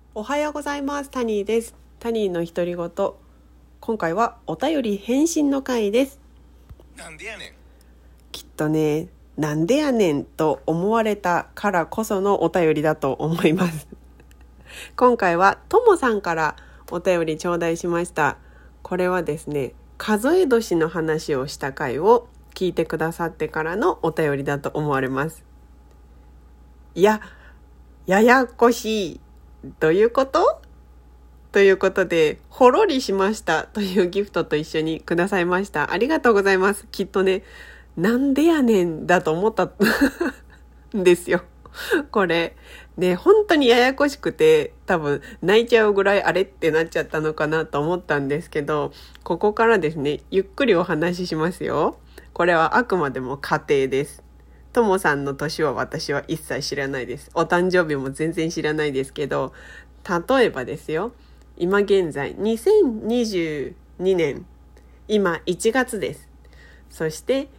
おはようございます。タニーです。タニーの独り言。今回はお便り返信の回です。 なんでやねん。 きっとね、なんでやねんと思われたからこそのお便りだと思います。今回はともさんからお便り頂戴しました。これはですね、数え年の話をした回を聞いてくださってからのお便りだと思われます。ややこしい。どういうことということで、ほろりしましたというギフトと一緒にくださいました。ありがとうございます。きっとね、なんでやねんだと思ったんですよ。これ。ね、本当にややこしくて、多分泣いちゃうぐらいあれってなっちゃったのかなと思ったんですけど、ここからですね、ゆっくりお話ししますよ。これはあくまでも仮定です。ともさんの年は私は一切知らないです。お誕生日も全然知らないですけど、例えばですよ、今現在2022年、今1月です。そして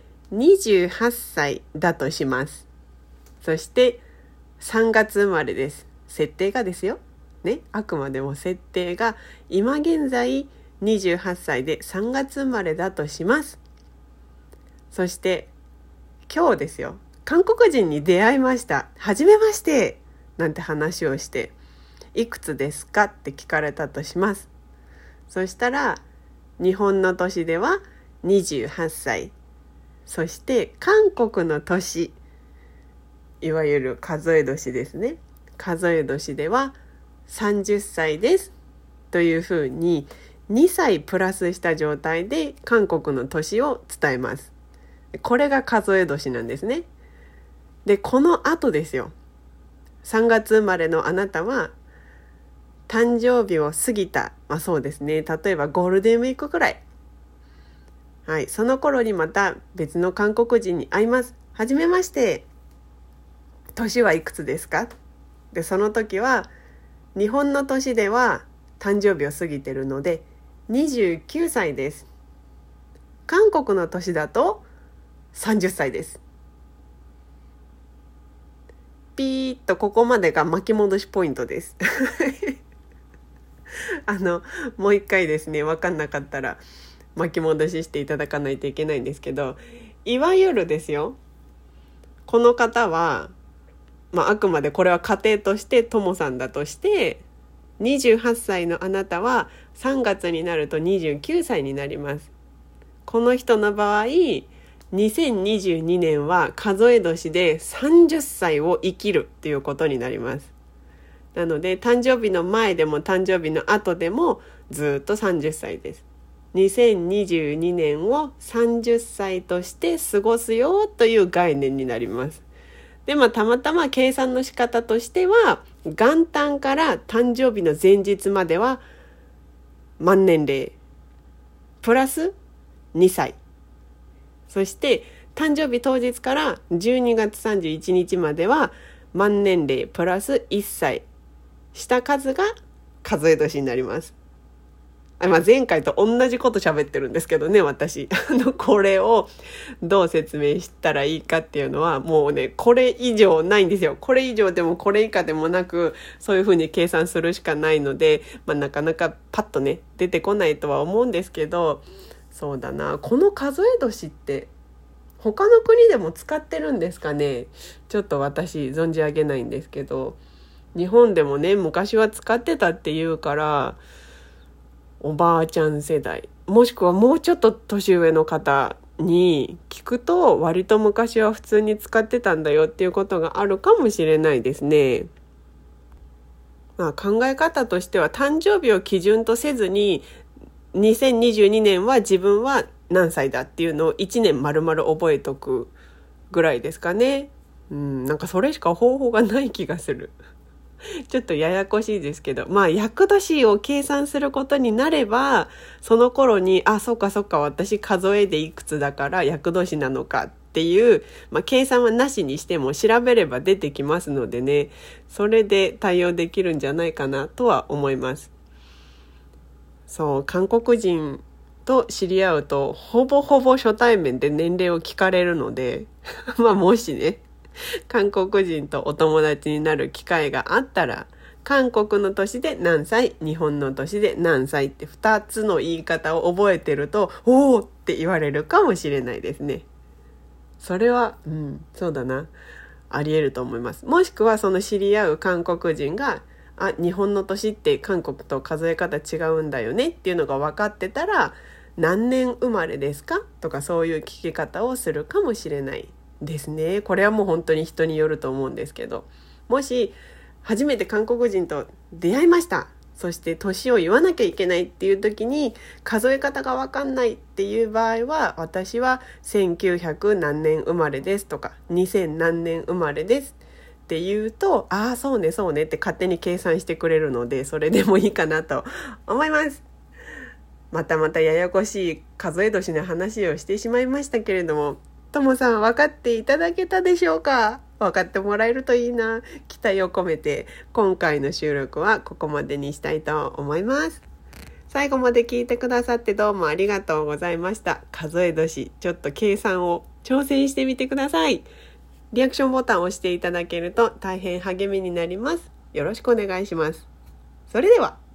28歳だとします。そして3月生まれです。設定がですよ。ね、あくまでも設定が今現在28歳で3月生まれだとします。そして今日ですよ。韓国人に出会いました。はじめまして。なんて話をして、いくつですかって聞かれたとします。そしたら、日本の年では28歳。そして韓国の年、いわゆる数え年ですね。数え年では30歳です。というふうに、2歳プラスした状態で韓国の年を伝えます。これが数え年なんですね。で、この後ですよ。3月生まれのあなたは、誕生日を過ぎた。そうですね。例えばゴールデンウィークくらい。はい。その頃にまた別の韓国人に会います。はじめまして。年はいくつですか？で、その時は、日本の年では誕生日を過ぎてるので、29歳です。韓国の年だと30歳です。ピーッとここまでが巻き戻しポイントです。もう一回ですね、分かんなかったら巻き戻ししていただかないといけないんですけど、いわゆるですよ、この方は、あくまでこれは仮定としてともさんだとして、28歳のあなたは3月になると29歳になります。この人の場合、2022年は数え年で30歳を生きるということになります。なので誕生日の前でも誕生日の後でもずっと30歳です。2022年を30歳として過ごすよという概念になります。で、たまたま計算の仕方としては、元旦から誕生日の前日までは満年齢プラス2歳。そして誕生日当日から12月31日までは満年齢プラス1歳した数が数え年になります。前回と同じこと喋ってるんですけどね、私。これをどう説明したらいいかっていうのは、もうね、これ以上ないんですよ。これ以上でもこれ以下でもなく、そういうふうに計算するしかないので、なかなかパッとね、出てこないとは思うんですけど、そうだな、この数え年って他の国でも使ってるんですかね。ちょっと私存じ上げないんですけど、日本でもね、昔は使ってたっていうから、おばあちゃん世代、もしくはもうちょっと年上の方に聞くと、割と昔は普通に使ってたんだよっていうことがあるかもしれないですね。考え方としては、誕生日を基準とせずに2022年は自分は何歳だっていうのを1年丸々覚えとくぐらいですかね。なんかそれしか方法がない気がする。ちょっとややこしいですけど、厄年を計算することになれば、その頃に、そっか私数えでいくつだから厄年なのかっていう、計算はなしにしても調べれば出てきますのでね、それで対応できるんじゃないかなとは思います。そう、韓国人と知り合うと、ほぼほぼ初対面で年齢を聞かれるので、もしね、韓国人とお友達になる機会があったら、 韓国の年で何歳、日本の年で何歳って2つの言い方を覚えてると、おーって言われるかもしれないですね。それは、そうだな。あり得ると思います。もしくはその知り合う韓国人が、日本の年って韓国と数え方違うんだよねっていうのが分かってたら、何年生まれですかとかそういう聞き方をするかもしれないですね。これはもう本当に人によると思うんですけど、もし初めて韓国人と出会いました。そして年を言わなきゃいけないっていう時に数え方が分かんないっていう場合は、私は1900何年生まれですとか2000何年生まれですって言うと、そうねそうねって勝手に計算してくれるので、それでもいいかなと思います。またややこしい数え年の話をしてしまいましたけれども、ともさん分かっていただけたでしょうか？分かってもらえるといいな。期待を込めて今回の収録はここまでにしたいと思います。最後まで聞いてくださってどうもありがとうございました。数え年、ちょっと計算を挑戦してみてください。リアクションボタンを押していただけると大変励みになります。よろしくお願いします。それでは。